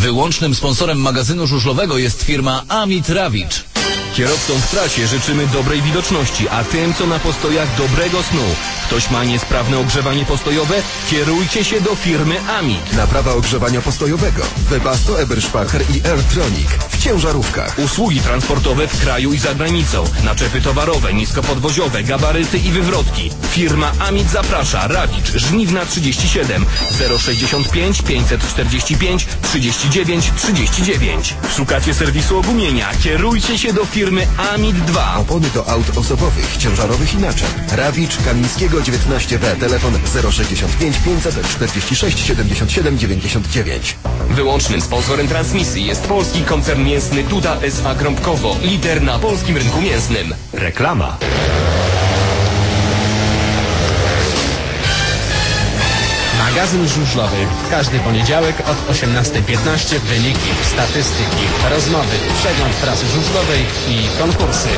Wyłącznym sponsorem magazynu żużlowego jest firma Amit Rawicz. Kierowcom w trasie życzymy dobrej widoczności, a tym, co na postojach, dobrego snu. Ktoś ma niesprawne ogrzewanie postojowe? Kierujcie się do firmy Amit. Naprawa ogrzewania postojowego. Webasto, Eberspacher i Airtronic w ciężarówkach. Usługi transportowe w kraju i za granicą. Naczepy towarowe, niskopodwoziowe, gabaryty i wywrotki. Firma Amit zaprasza. Rawicz, Żniwna 37 065 545 39 39. Szukacie serwisu ogumienia? Kierujcie się do firmy Amit 2. Opony do aut osobowych, ciężarowych i naczep. Rawicz, Kamińskiego 19B. Telefon 065 546 77 99. Wyłącznym sponsorem transmisji jest polski koncern mięsny Duda S.A. Krąbkowo, lider na polskim rynku mięsnym. Reklama. Magazyn żużlowy. Każdy poniedziałek od 18:15 wyniki, statystyki, rozmowy, przegląd prasy żużlowej i konkursy.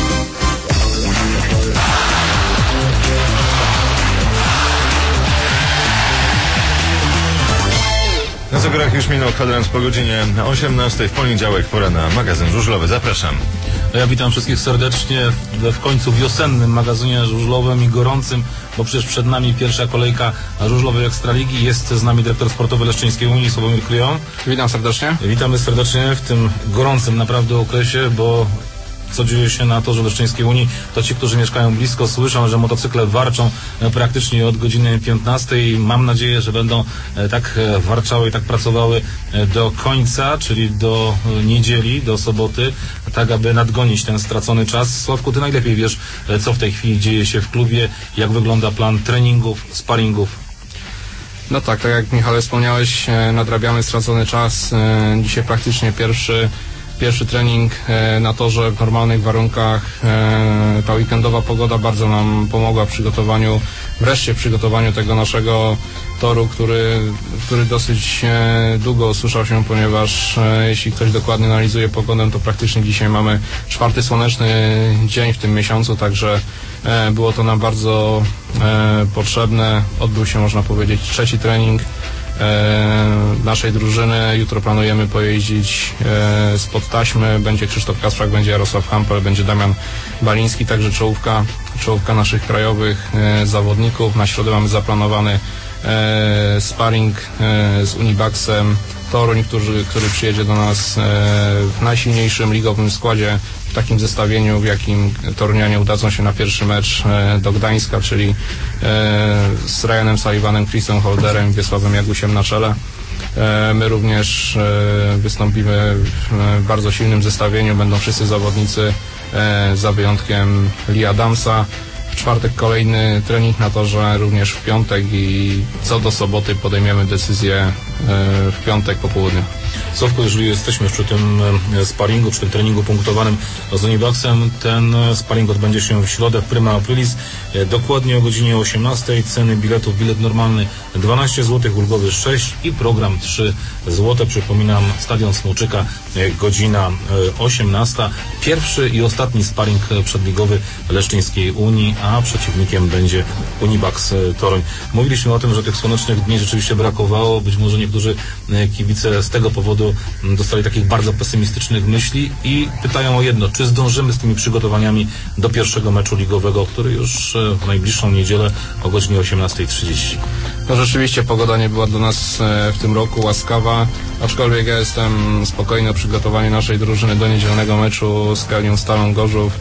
Na zegarach już minął kwadrans po godzinie 18 w poniedziałek, pora na magazyn żużlowy. Zapraszam. Ja witam wszystkich serdecznie w końcu wiosennym magazynie żużlowym i gorącym, bo przecież przed nami pierwsza kolejka żużlowej Ekstraligi. Jest z nami dyrektor sportowy Leszczyńskiej Unii, Sławomir Kryjon. Witam serdecznie. Witamy serdecznie w tym gorącym naprawdę okresie, bo co dzieje się na torze Leszczyńskiej Unii, to ci, którzy mieszkają blisko, słyszą, że motocykle warczą praktycznie od godziny 15. Mam nadzieję, że będą tak warczały i tak pracowały do końca, czyli do niedzieli, do soboty, tak aby nadgonić ten stracony czas. Sławku, ty najlepiej wiesz, co w tej chwili dzieje się w klubie, jak wygląda plan treningów, sparingów. No tak jak Michale wspomniałeś, nadrabiamy stracony czas. Dzisiaj praktycznie pierwszy trening na torze w normalnych warunkach. Ta weekendowa pogoda bardzo nam pomogła w przygotowaniu tego naszego toru, który dosyć długo usłyszał się, ponieważ jeśli ktoś dokładnie analizuje pogodę, to praktycznie dzisiaj mamy 4. słoneczny dzień w tym miesiącu, także było to nam bardzo potrzebne. Odbył się, można powiedzieć, 3. trening naszej drużyny. Jutro planujemy pojeździć spod taśmy. Będzie Krzysztof Kasprzak, będzie Jarosław Hampel, będzie Damian Baliński, także czołówka naszych krajowych zawodników. Na środę mamy zaplanowany sparring z Unibaxem Toruń, który przyjedzie do nas w najsilniejszym ligowym składzie, w takim zestawieniu, w jakim Torunianie udadzą się na pierwszy mecz do Gdańska, czyli z Ryanem Sullivanem, Chrisem Holderem i Wiesławem Jagusiem na czele. My również wystąpimy w bardzo silnym zestawieniu, będą wszyscy zawodnicy za wyjątkiem Lee Adamsa. W czwartek kolejny trening na torze, również w piątek, i co do soboty podejmiemy decyzję w piątek po południu. Sławku, jeżeli jesteśmy przy tym sparingu, przy tym treningu punktowanym z Unibaxem, ten sparing odbędzie się w środę w Prima Aprilis, dokładnie o godzinie 18. Ceny biletów: bilet normalny 12 zł, ulgowy 6 i program 3 zł. Przypominam, Stadion Smoczyka, godzina 18. Pierwszy i ostatni sparing przedligowy Leszczyńskiej Unii, a przeciwnikiem będzie Unibax Toruń. Mówiliśmy o tym, że tych słonecznych dni rzeczywiście brakowało. Być może niektórzy kibice z tego powodu dostali takich bardzo pesymistycznych myśli i pytają o jedno: czy zdążymy z tymi przygotowaniami do pierwszego meczu ligowego, który już w najbliższą niedzielę o godzinie 18:30. No rzeczywiście pogoda nie była dla nas w tym roku łaskawa, aczkolwiek ja jestem spokojny o przygotowanie naszej drużyny do niedzielnego meczu z Kelnią Stalą Gorzów.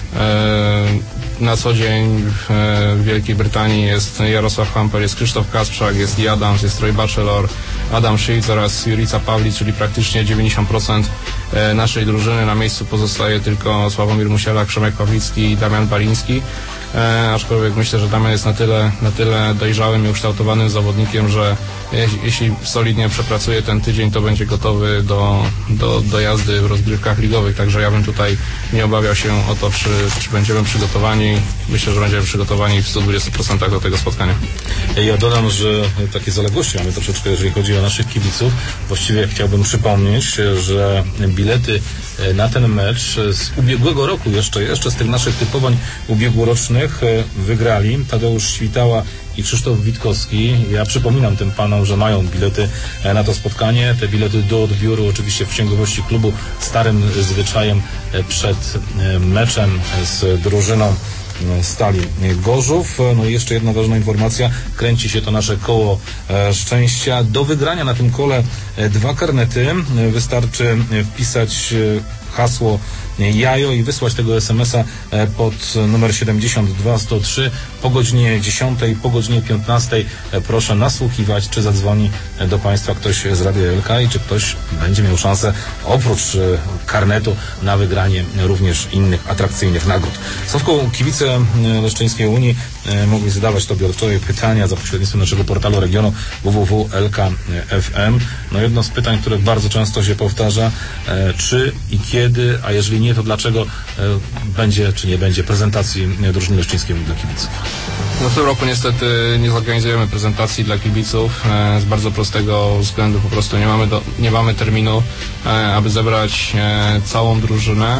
Na co dzień w Wielkiej Brytanii jest Jarosław Hampel, jest Krzysztof Kasprzak, jest Lee Adams, jest Troy Batchelor, Adam Shields oraz Jurica Pawlic, czyli praktycznie 90% naszej drużyny. Na miejscu pozostaje tylko Sławomir Musielak, Przemek Pawlicki i Damian Baliński. Aczkolwiek myślę, że Damian jest na tyle dojrzałym i ukształtowanym zawodnikiem, że jeśli solidnie przepracuje ten tydzień, to będzie gotowy do jazdy w rozgrywkach ligowych. Także ja bym tutaj nie obawiał się o to, czy będziemy przygotowani. Myślę, że będziemy przygotowani w 120% do tego spotkania. Ja dodam, że takie zaległości mamy troszeczkę, jeżeli chodzi o naszych kibiców. Właściwie chciałbym przypomnieć, że bilety na ten mecz z ubiegłego roku, jeszcze z tych naszych typowań ubiegłorocznych, wygrali Tadeusz Świtała i Krzysztof Witkowski. Ja przypominam tym panom, że mają bilety na to spotkanie. Te bilety do odbioru oczywiście w księgowości klubu, starym zwyczajem przed meczem z drużyną Stali Gorzów. No i jeszcze jedna ważna informacja, kręci się to nasze koło szczęścia. Do wygrania na tym kole 2 karnety. Wystarczy wpisać hasło jajo i wysłać tego SMS-a pod numer 72103 po godzinie 10, po godzinie 15. Proszę nasłuchiwać, czy zadzwoni do Państwa ktoś z Radia LK i czy ktoś będzie miał szansę oprócz karnetu na wygranie również innych atrakcyjnych nagród. Sławku, kibice Leszczyńskiej Unii mogli zadawać Tobie od wczoraj pytania za pośrednictwem naszego portalu regionu www.lk.fm. No jedno z pytań, które bardzo często się powtarza, czy i kiedy, a jeżeli nie, to dlaczego będzie czy nie będzie prezentacji drużyny Leszczyńskiej Unii dla kibiców? No w tym roku niestety nie zorganizujemy prezentacji dla kibiców z bardzo prostego względu, po prostu nie mamy terminu, aby zebrać całą drużynę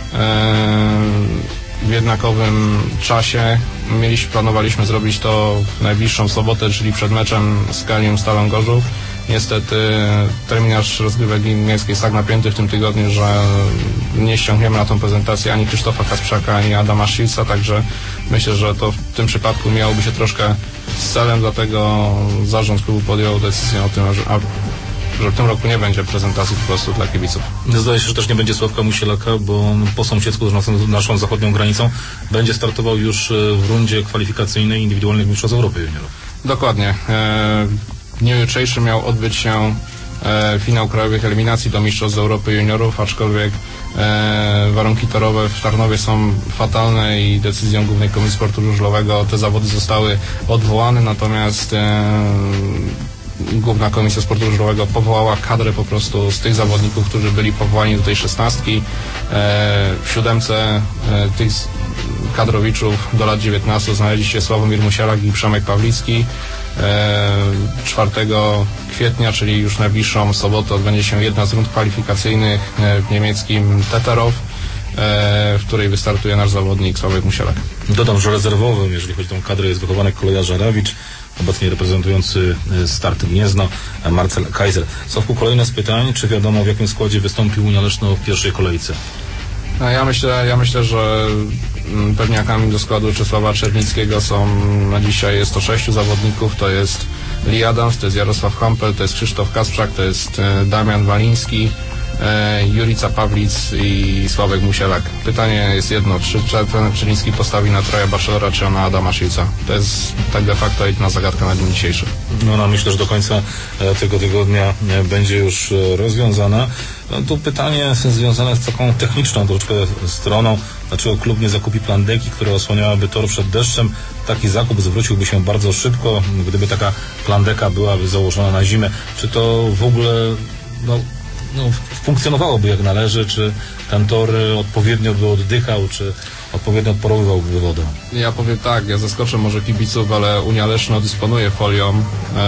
w jednakowym czasie. Planowaliśmy zrobić to w najbliższą sobotę, czyli przed meczem z Kalią Stalą Gorzów. Niestety terminarz rozgrywek miejskiej jest tak napięty w tym tygodniu, że nie ściągniemy na tą prezentację ani Krzysztofa Kasprzaka, ani Adama Szilca, także myślę, że to w tym przypadku miałoby się troszkę z celem, dlatego zarząd klubu podjął decyzję o tym, że w tym roku nie będzie prezentacji po prostu dla kibiców. Zdaje się, że też nie będzie Sławka Musielaka, bo po sąsiedzku z naszą zachodnią granicą będzie startował już w rundzie kwalifikacyjnej indywidualnych mistrzostw Europy juniorów. Dokładnie. W dniu jutrzejszym miał odbyć się finał krajowych eliminacji do mistrzostw Europy juniorów, aczkolwiek warunki torowe w Tarnowie są fatalne i decyzją Głównej Komisji Sportu Żużlowego te zawody zostały odwołane, natomiast Główna Komisja Sportu Żużlowego powołała kadrę po prostu z tych zawodników, którzy byli powołani do tej 16. W 7 tych kadrowiczów do lat 19 znaleźli się Sławomir Musielak i Przemek Pawlicki. 4 kwietnia, czyli już najbliższą sobotę, odbędzie się jedna z rund kwalifikacyjnych w niemieckim Teterow, w której wystartuje nasz zawodnik Sławek Musielak. Dodam, że rezerwowym, jeżeli chodzi o tą kadrę, jest wychowanek kolejarza Rawicz, obecnie reprezentujący Start Gniezno, Marcel Kaiser. Sławku, kolejne z pytań. Czy wiadomo, w jakim składzie wystąpił Unia Leszno w pierwszej kolejce? Ja myślę, że pewniakami do składu Czesława Czernickiego są na dzisiaj jest to 6 zawodników, to jest Lee Adams, to jest Jarosław Hampel, to jest Krzysztof Kasprzak, to jest Damian Waliński, Jurica Pawlic i Sławek Musielak. Pytanie jest jedno, czy trener Czernicki postawi na Troja Bachelora, czy na Adama Szilca? To jest tak de facto jedna zagadka na dzień dzisiejszy. No, myślę, że do końca tego tygodnia będzie już rozwiązana. Tu pytanie związane z taką techniczną troszeczkę stroną. Dlaczego klub nie zakupi plandeki, która osłaniałaby tor przed deszczem? Taki zakup zwróciłby się bardzo szybko, gdyby taka plandeka byłaby założona na zimę. Czy to w ogóle funkcjonowałoby jak należy? Czy ten tor odpowiednio by oddychał, czy odpowiednio odparowywałby wodę? Ja powiem tak, ja zaskoczę może kibiców, ale Unia Leszno dysponuje folią,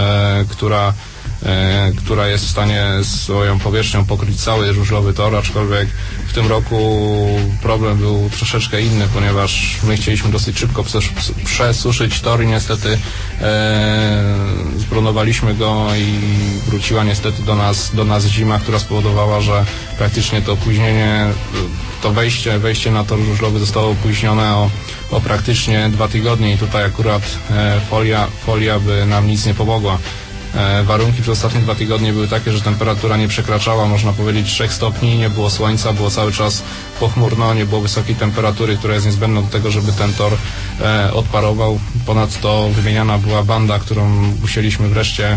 która jest w stanie swoją powierzchnią pokryć cały żużlowy tor, aczkolwiek w tym roku problem był troszeczkę inny, ponieważ my chcieliśmy dosyć szybko przesuszyć tor i niestety zbronowaliśmy go i wróciła niestety do nas zima, która spowodowała, że praktycznie to opóźnienie, to wejście na tor żużlowy zostało opóźnione o praktycznie 2 tygodnie i tutaj akurat folia by nam nic nie pomogła. Warunki przez ostatnie 2 tygodnie były takie, że temperatura nie przekraczała, można powiedzieć, 3 stopni, nie było słońca, było cały czas pochmurno, nie było wysokiej temperatury, która jest niezbędna do tego, żeby ten tor odparował. Ponadto wymieniana była banda, którą musieliśmy wreszcie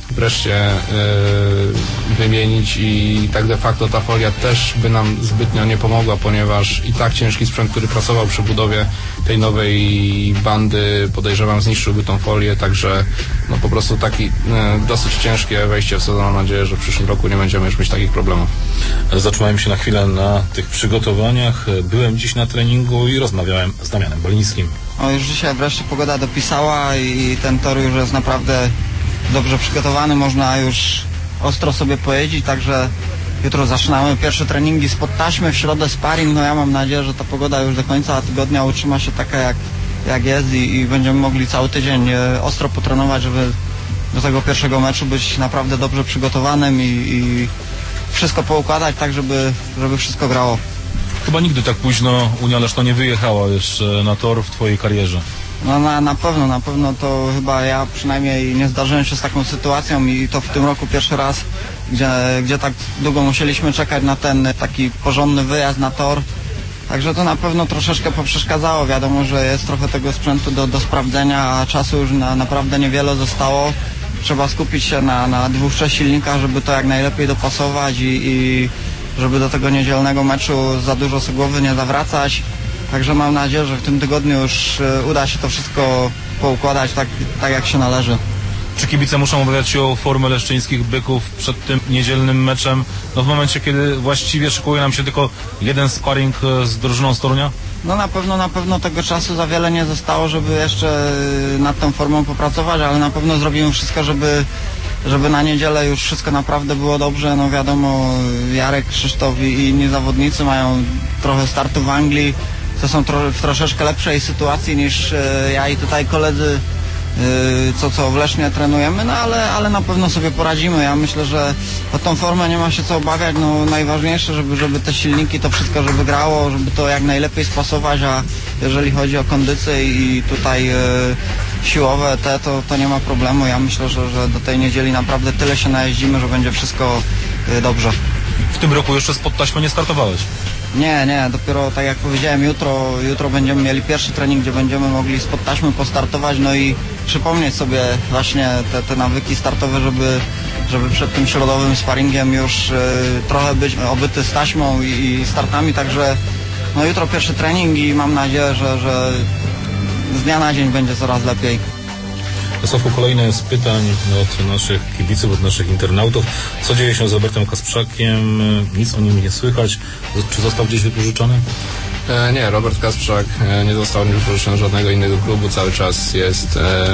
wymienić i tak de facto ta folia też by nam zbytnio nie pomogła, ponieważ i tak ciężki sprzęt, który pracował przy budowie tej nowej bandy, podejrzewam, zniszczyłby tą folię, także po prostu taki dosyć ciężkie wejście w sezon. Mam nadzieję, że w przyszłym roku nie będziemy już mieć takich problemów. Zatrzymałem się na chwilę na tych przygotowaniach. Byłem dziś na treningu i rozmawiałem z Damianem Walińskim. Już dzisiaj wreszcie pogoda dopisała i ten tor już jest naprawdę dobrze przygotowany, można już ostro sobie pojeździć, także jutro zaczynamy pierwsze treningi spod taśmy, w środę sparring. Ja mam nadzieję, że ta pogoda już do końca tygodnia utrzyma się taka jak jest i będziemy mogli cały tydzień ostro potrenować, żeby do tego pierwszego meczu być naprawdę dobrze przygotowanym i wszystko poukładać tak, żeby wszystko grało. Chyba nigdy tak późno Unia Leszno nie wyjechała jeszcze na tor w twojej karierze. No na pewno to chyba ja przynajmniej nie zdarzyłem się z taką sytuacją i to w tym roku pierwszy raz, gdzie tak długo musieliśmy czekać na ten taki porządny wyjazd na tor. Także to na pewno troszeczkę poprzeszkadzało. Wiadomo, że jest trochę tego sprzętu do sprawdzenia, a czasu już naprawdę niewiele zostało. Trzeba skupić się na 2-3 silnikach, żeby to jak najlepiej dopasować i żeby do tego niedzielnego meczu za dużo sobie głowy nie zawracać. Także mam nadzieję, że w tym tygodniu już uda się to wszystko poukładać tak jak się należy. Czy kibice muszą obawiać się o formę leszczyńskich byków przed tym niedzielnym meczem? No w momencie, kiedy właściwie szykuje nam się tylko jeden sparring z drużyną z Torunia? No na pewno tego czasu za wiele nie zostało, żeby jeszcze nad tą formą popracować, ale na pewno zrobimy wszystko, żeby na niedzielę już wszystko naprawdę było dobrze. No wiadomo, Jarek, Krzysztof i inni zawodnicy mają trochę startu w Anglii, to są w troszeczkę lepszej sytuacji niż ja i tutaj koledzy, co w Lesznie trenujemy, no ale na pewno sobie poradzimy. Ja myślę, że o tą formę nie ma się co obawiać. No najważniejsze, żeby te silniki, to wszystko, żeby grało, żeby to jak najlepiej spasować, a jeżeli chodzi o kondycję i tutaj siłowe to nie ma problemu. Ja myślę, że do tej niedzieli naprawdę tyle się najeździmy, że będzie wszystko dobrze. W tym roku jeszcze spod taśmy nie startowałeś? Nie, dopiero tak jak powiedziałem, jutro będziemy mieli pierwszy trening, gdzie będziemy mogli spod taśmy postartować, no i przypomnieć sobie właśnie te nawyki startowe, żeby przed tym środowym sparingiem już trochę być obyty z taśmą i startami, także no jutro pierwszy trening i mam nadzieję, że z dnia na dzień będzie coraz lepiej. Sławku, kolejne z pytań od naszych kibiców, od naszych internautów. Co dzieje się z Robertem Kasprzakiem? Nic o nim nie słychać. Czy został gdzieś wypożyczony? Nie, Robert Kasprzak nie został wypożyczony żadnego innego klubu. Cały czas jest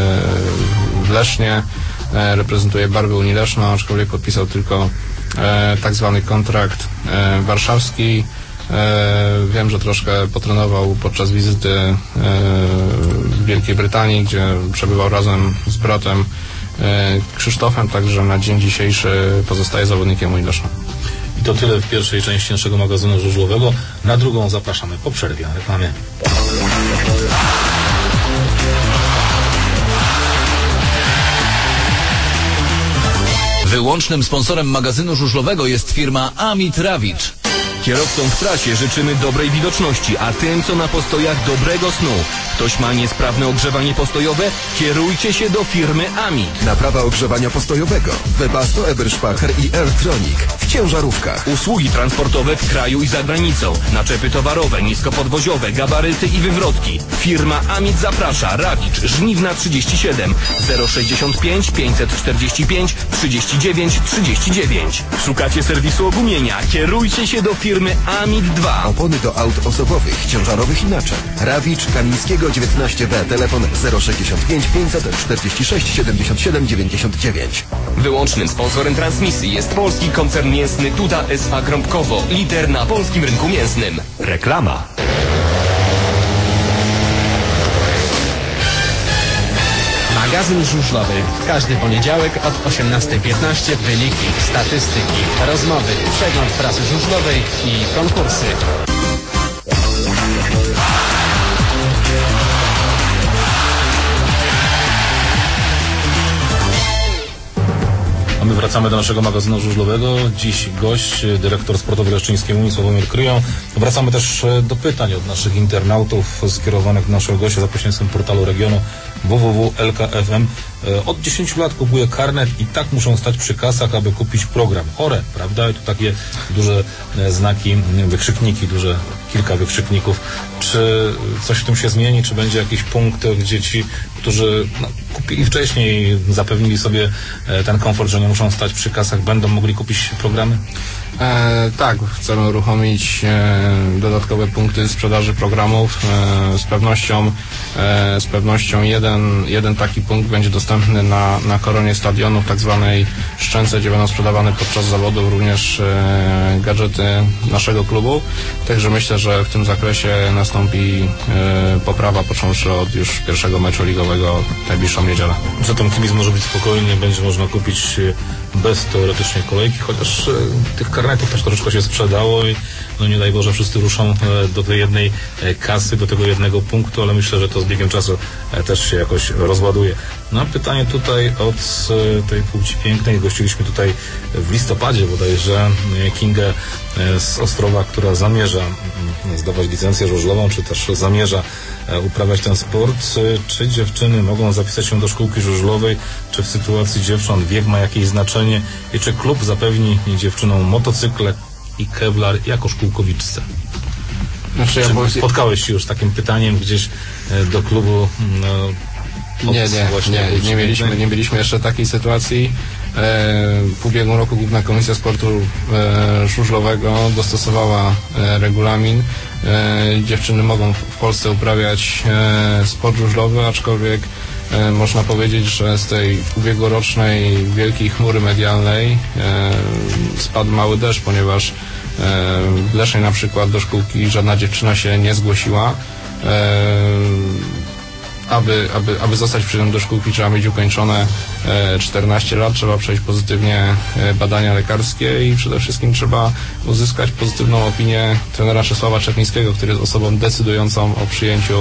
w Lesznie. Reprezentuje barwy Unii Leszno, aczkolwiek podpisał tylko tak zwany kontrakt warszawski. Wiem, że troszkę potrenował podczas wizyty w Wielkiej Brytanii, gdzie przebywał razem z bratem Krzysztofem, także na dzień dzisiejszy pozostaje zawodnikiem Unii Leszno. I to tyle w pierwszej części naszego magazynu żużlowego. Na drugą zapraszamy po przerwie na reklamie. Wyłącznym sponsorem magazynu żużlowego jest firma Amit Rawicz. Kierowcom w trasie życzymy dobrej widoczności, a tym, co na postojach, dobrego snu. Ktoś ma niesprawne ogrzewanie postojowe? Kierujcie się do firmy Amit. Naprawa ogrzewania postojowego. Webasto, Eberspacher i Airtronic w ciężarówkach. Usługi transportowe w kraju i za granicą. Naczepy towarowe, niskopodwoziowe, gabaryty i wywrotki. Firma Amit zaprasza. Rawicz, Żniwna 37 065 545 39 39. Szukacie serwisu ogumienia? Kierujcie się do firmy Amit 2. Opony do aut osobowych, ciężarowych i naczep. Rawicz, Kamińskiego 19B, telefon 065 546 77 99. Wyłącznym sponsorem transmisji jest polski koncern mięsny Duda S.A. Grąbkowo, lider na polskim rynku mięsnym. Reklama. Magazyn żużlowy. Każdy poniedziałek od 18:15 wyniki, statystyki, rozmowy, przegląd prasy żużlowej i konkursy. A my wracamy do naszego magazynu żużlowego. Dziś gość, dyrektor sportowy Leszczyńskiej Unii Sławomir Kryją. Wracamy też do pytań od naszych internautów skierowanych do naszego gościa za pośrednictwem portalu regionu www.lk.fm. Od 10 lat kupuje karnet i tak muszą stać przy kasach, aby kupić program. Chore, prawda? I tu takie duże znaki, wykrzykniki, kilka wykrzykników. Czy coś w tym się zmieni? Czy będzie jakiś punkt, gdzie ci, którzy kupili wcześniej, zapewnili sobie ten komfort, że nie muszą stać przy kasach, będą mogli kupić programy? Tak, chcemy uruchomić dodatkowe punkty sprzedaży programów. Z pewnością jeden taki punkt będzie dostępny dostępny na koronie stadionu w tak zwanej szczęce, gdzie będą sprzedawane podczas zawodów również gadżety naszego klubu. Także myślę, że w tym zakresie nastąpi poprawa, począwszy od już pierwszego meczu ligowego w najbliższą niedzielę. Zatem kibic może być spokojny, będzie można kupić bez teoretycznie kolejki, chociaż tych karnetów też troszeczkę się sprzedało i no nie daj Boże wszyscy ruszą do tej jednej kasy, do tego jednego punktu, ale myślę, że to z biegiem czasu też się jakoś rozładuje. No pytanie tutaj od tej płci pięknej. Gościliśmy tutaj w listopadzie bodajże Kingę z Ostrowa, która zamierza zdawać licencję żużlową, czy też zamierza uprawiać ten sport. Czy dziewczyny mogą zapisać się do szkółki żużlowej, czy w sytuacji dziewcząt wiek ma jakieś znaczenie i czy klub zapewni dziewczynom motocykle i kevlar jako szkółkowiczce? Znaczy, spotkałeś się już z takim pytaniem gdzieś do klubu? Nie mieliśmy jeszcze takiej sytuacji. W ubiegłym roku Główna Komisja Sportu Żużlowego dostosowała regulamin. Dziewczyny mogą w Polsce uprawiać sport żużlowy, aczkolwiek można powiedzieć, że z tej ubiegłorocznej wielkiej chmury medialnej spadł mały deszcz, ponieważ w Lesznie na przykład do szkółki żadna dziewczyna się nie zgłosiła. Aby zostać przyjętym do szkółki, trzeba mieć ukończone 14 lat, trzeba przejść pozytywnie badania lekarskie i przede wszystkim trzeba uzyskać pozytywną opinię trenera Czesława Czernińskiego, który jest osobą decydującą o przyjęciu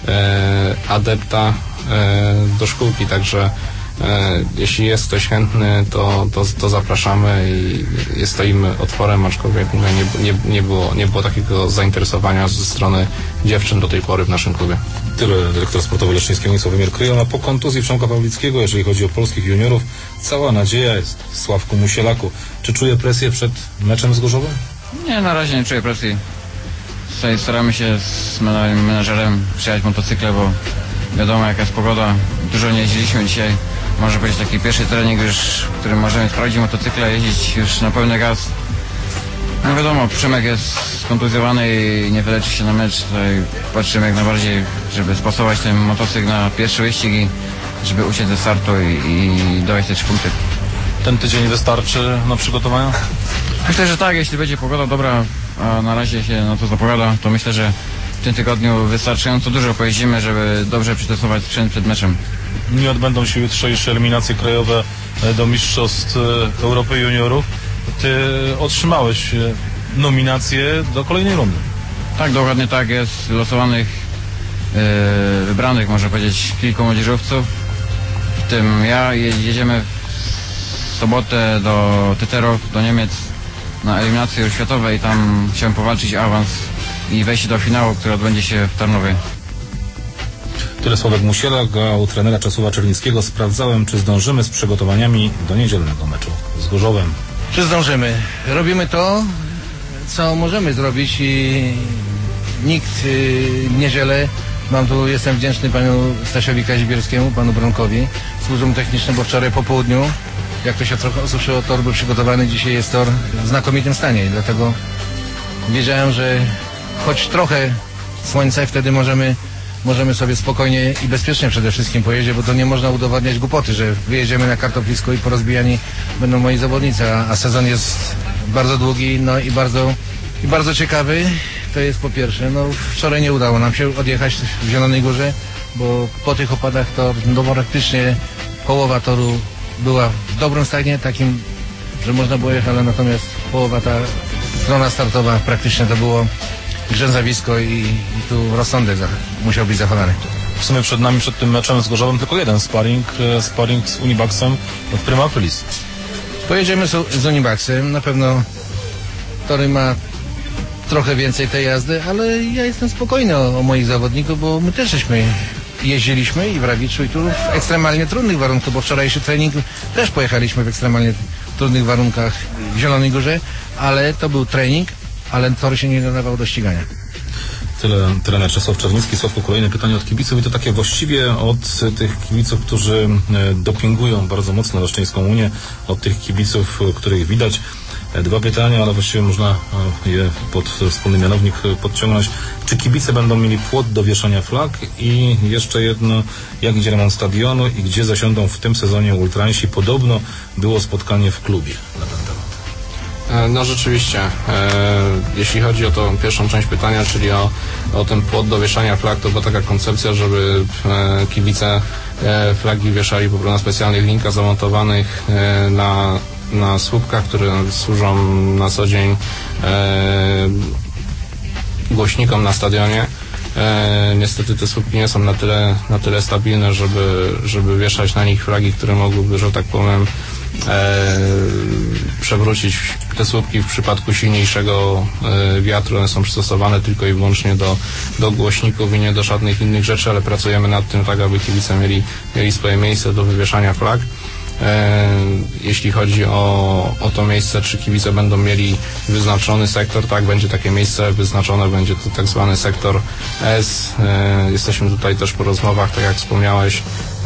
adepta do szkółki, także jeśli jest ktoś chętny, to zapraszamy i stoimy otworem, aczkolwiek nie było takiego zainteresowania ze strony dziewczyn do tej pory w naszym klubie. Tyle dyrektor sportowy Leszczyńskiego Sławomir Kryjon, a po kontuzji Przemka Pawlickiego, jeżeli chodzi o polskich juniorów, cała nadzieja jest w Sławku Musielaku. Czy czuje presję przed meczem z Gorzowem? Nie, na razie nie czuję presji. Tutaj staramy się z menedżerem przyjechać motocykle, bo wiadomo jaka jest pogoda. Dużo nie jeździliśmy dzisiaj. Może być taki pierwszy trening już, w którym możemy sprawdzić motocykle, jeździć już na pełny gaz. No wiadomo, Przemek jest skontuzjowany i nie wyleczy się na mecz. Tutaj patrzymy jak najbardziej, żeby spasować ten motocykl na pierwszy wyścig i żeby uciec ze startu i dojść te 3 punkty. Ten tydzień wystarczy na przygotowania? Myślę, że tak, jeśli będzie pogoda dobra, a na razie się na to zapowiada, to myślę, że w tym tygodniu wystarczająco dużo pojeździmy, żeby dobrze przetestować sprzęt przed meczem. Nie odbędą się jutrzejsze eliminacje krajowe do Mistrzostw Europy Juniorów. Ty otrzymałeś nominację do kolejnej rundy. Tak, dokładnie tak. Jest losowanych, wybranych, można powiedzieć, kilku młodzieżowców. W tym ja. Jedziemy w sobotę do Tyterow, do Niemiec na eliminacje światowe i tam chciałem powalczyć awans i wejść do finału, który odbędzie się w Tarnowie. Tyle Sławek Musielak, a u trenera Czesława Czernińskiego sprawdzałem, czy zdążymy z przygotowaniami do niedzielnego meczu z Gorzowem. Czy zdążymy? Robimy to, co możemy zrobić i nikt w niedzielę, jestem wdzięczny panu Stasiowi Kazimierskiemu, panu Bronkowi, służbom technicznym, bo wczoraj po południu, jak to się trochę osuszyło, tor był przygotowany, dzisiaj jest tor w znakomitym stanie i dlatego wiedziałem, że choć trochę słońca i wtedy możemy sobie spokojnie i bezpiecznie przede wszystkim pojeździć, bo to nie można udowadniać głupoty, że wyjedziemy na kartoflisko i porozbijani będą moi zawodnicy, a sezon jest bardzo długi, no i bardzo ciekawy. To jest po pierwsze, wczoraj nie udało nam się odjechać w Zielonej Górze, bo po tych opadach to praktycznie połowa toru była w dobrym stanie, takim, że można było jechać, ale natomiast połowa ta strona startowa praktycznie to było grzęzawisko i tu rozsądek musiał być zachowany. W sumie przed nami, przed tym meczem z Gorzowem tylko jeden sparring z Unibaxem w Prima Aprilis. Pojedziemy z Unibaxem, na pewno tory ma trochę więcej tej jazdy, ale ja jestem spokojny o moich zawodników, bo my też jeździliśmy i w Rawiczu i tu w ekstremalnie trudnych warunkach, bo wczorajszy trening też pojechaliśmy w ekstremalnie trudnych warunkach w Zielonej Górze, ale to był trening, ale tor się nie nadawał do ścigania. Tyle trener Czesław Czerniński. Sławku, kolejne pytanie od kibiców i to takie właściwie od tych kibiców, którzy dopingują bardzo mocno Leszczyńską Unię, od tych kibiców, których widać Dwa pytania, ale właściwie można je pod wspólny mianownik podciągnąć. Czy kibice będą mieli płot do wieszania flag? I jeszcze jedno, jak idzie remont stadionu i gdzie zasiądą w tym sezonie ultransi? Podobno było spotkanie w klubie na ten temat. No rzeczywiście, jeśli chodzi o tą pierwszą część pytania, czyli o ten płot do wieszania flag, to była taka koncepcja, żeby kibice flagi wieszali po prostu na specjalnych linkach zamontowanych na słupkach, które służą na co dzień głośnikom na stadionie. Niestety te słupki nie są na tyle stabilne, żeby wieszać na nich flagi, które mogłyby, że tak powiem, przewrócić te słupki w przypadku silniejszego wiatru. One są przystosowane tylko i wyłącznie do głośników i nie do żadnych innych rzeczy, ale pracujemy nad tym tak, aby kibice mieli swoje miejsce do wywieszania flag. Jeśli chodzi o to miejsce, czy kibice będą mieli wyznaczony sektor, tak, będzie takie miejsce wyznaczone, będzie to tak zwany sektor S. Jesteśmy tutaj też po rozmowach, tak jak wspomniałeś,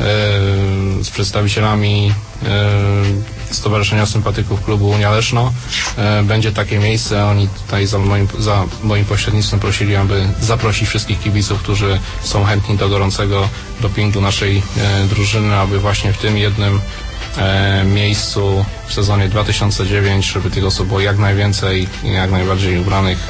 z przedstawicielami Stowarzyszenia Sympatyków Klubu Unia Leszno. Będzie takie miejsce, oni tutaj za moim pośrednictwem prosili, aby zaprosić wszystkich kibiców, którzy są chętni do gorącego dopingu naszej drużyny, aby właśnie w tym jednym miejscu w sezonie 2009, żeby tych osób było jak najwięcej i jak najbardziej ubranych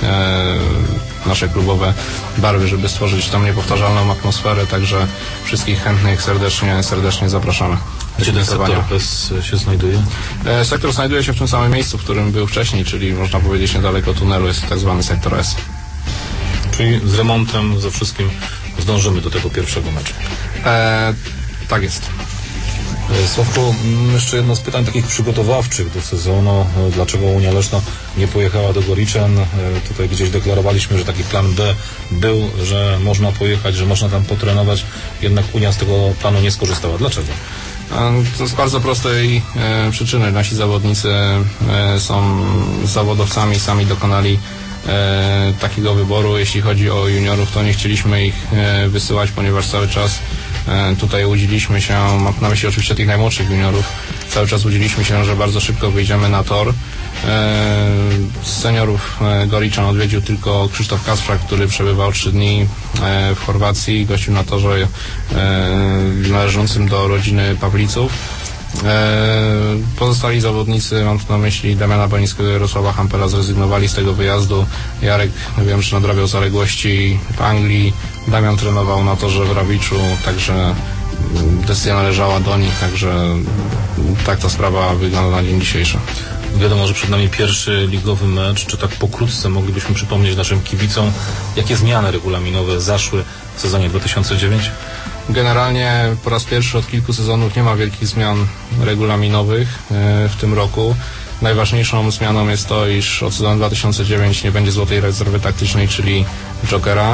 w nasze klubowe barwy, żeby stworzyć tam niepowtarzalną atmosferę, także wszystkich chętnych serdecznie zapraszamy. Gdzie ten sektor S się znajduje? Sektor znajduje się w tym samym miejscu, w którym był wcześniej, czyli można powiedzieć niedaleko tunelu jest tak zwany sektor S. Czyli z remontem, ze wszystkim zdążymy do tego pierwszego meczu. Tak jest. Sławku, jeszcze jedno z pytań takich przygotowawczych do sezonu. Dlaczego Unia Leszno nie pojechała do Goriczan? Tutaj gdzieś deklarowaliśmy, że taki plan B był, że można pojechać, że można tam potrenować. Jednak Unia z tego planu nie skorzystała. Dlaczego? To z bardzo prostej przyczyny. Nasi zawodnicy są zawodowcami, sami dokonali takiego wyboru. Jeśli chodzi o juniorów, to nie chcieliśmy ich wysyłać, ponieważ cały czas tutaj łudziliśmy się, mam na myśli oczywiście tych najmłodszych juniorów, cały czas łudziliśmy się, że bardzo szybko wyjdziemy na tor. Z seniorów Goriczan odwiedził tylko Krzysztof Kasprzak, który przebywał 3 dni w Chorwacji, gościł na torze należącym do rodziny Pawliców. Pozostali zawodnicy, mam tu na myśli Damiana Banińskiego i Jarosława Hampela, zrezygnowali z tego wyjazdu. Jarek, wiem, że nadrabiał zaległości w Anglii, Damian trenował na torze w Rawiczu, także decyzja należała do nich, także tak ta sprawa wygląda na dzień dzisiejszy. Wiadomo, że przed nami pierwszy ligowy mecz. Czy tak pokrótce moglibyśmy przypomnieć naszym kibicom, jakie zmiany regulaminowe zaszły w sezonie 2009? Generalnie po raz pierwszy od kilku sezonów nie ma wielkich zmian regulaminowych w tym roku. Najważniejszą zmianą jest to, iż od sezonu 2009 nie będzie złotej rezerwy taktycznej, czyli jokera.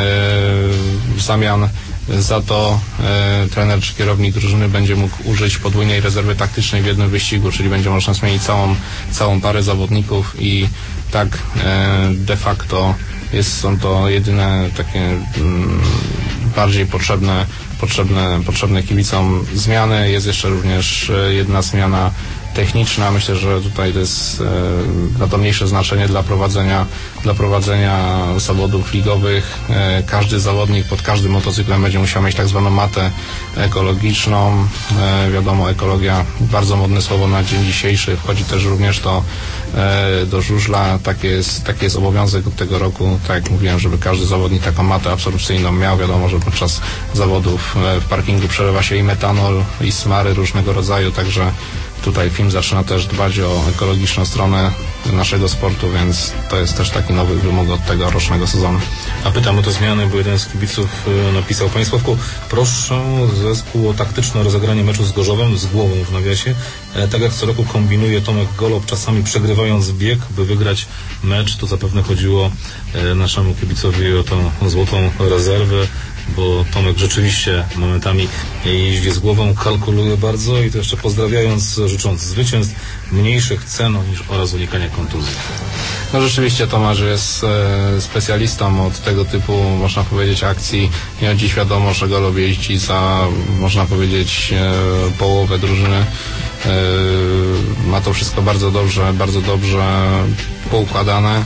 W zamian za to trener czy kierownik drużyny będzie mógł użyć podwójnej rezerwy taktycznej w jednym wyścigu, czyli będzie można zmienić całą parę zawodników i tak de facto są to jedyne takie bardziej potrzebne kibicom zmiany. Jest jeszcze również jedna zmiana techniczna. Myślę, że tutaj to jest na mniejsze znaczenie dla prowadzenia zawodów ligowych. Każdy zawodnik pod każdym motocyklem będzie musiał mieć tak zwaną matę ekologiczną. Wiadomo, ekologia, bardzo modne słowo na dzień dzisiejszy. Wchodzi też również do żużla. Taki jest obowiązek od tego roku. Tak jak mówiłem, żeby każdy zawodnik taką matę absorpcyjną miał. Wiadomo, że podczas zawodów w parkingu przelewa się i metanol, i smary różnego rodzaju, także tutaj film zaczyna też dbać o ekologiczną stronę naszego sportu, więc to jest też taki nowy wymóg od tego rocznego sezonu. A pytam o te zmiany, bo jeden z kibiców napisał: Panie Sławku, proszę zespół o taktyczne rozegranie meczu z Gorzowem, z głową w nawiasie, tak jak co roku kombinuje Tomek Golob, czasami przegrywając bieg, by wygrać mecz. To zapewne chodziło naszemu kibicowi o tą złotą rezerwę, bo Tomek rzeczywiście momentami jeździ z głową, kalkuluje bardzo i to jeszcze pozdrawiając, życząc zwycięstw, mniejszych cen oraz unikania kontuzji. No rzeczywiście Tomasz jest specjalistą od tego typu, można powiedzieć, akcji. Nie od dziś wiadomo, że Golob jeździ za, można powiedzieć, połowę drużyny. Ma to wszystko bardzo dobrze poukładane.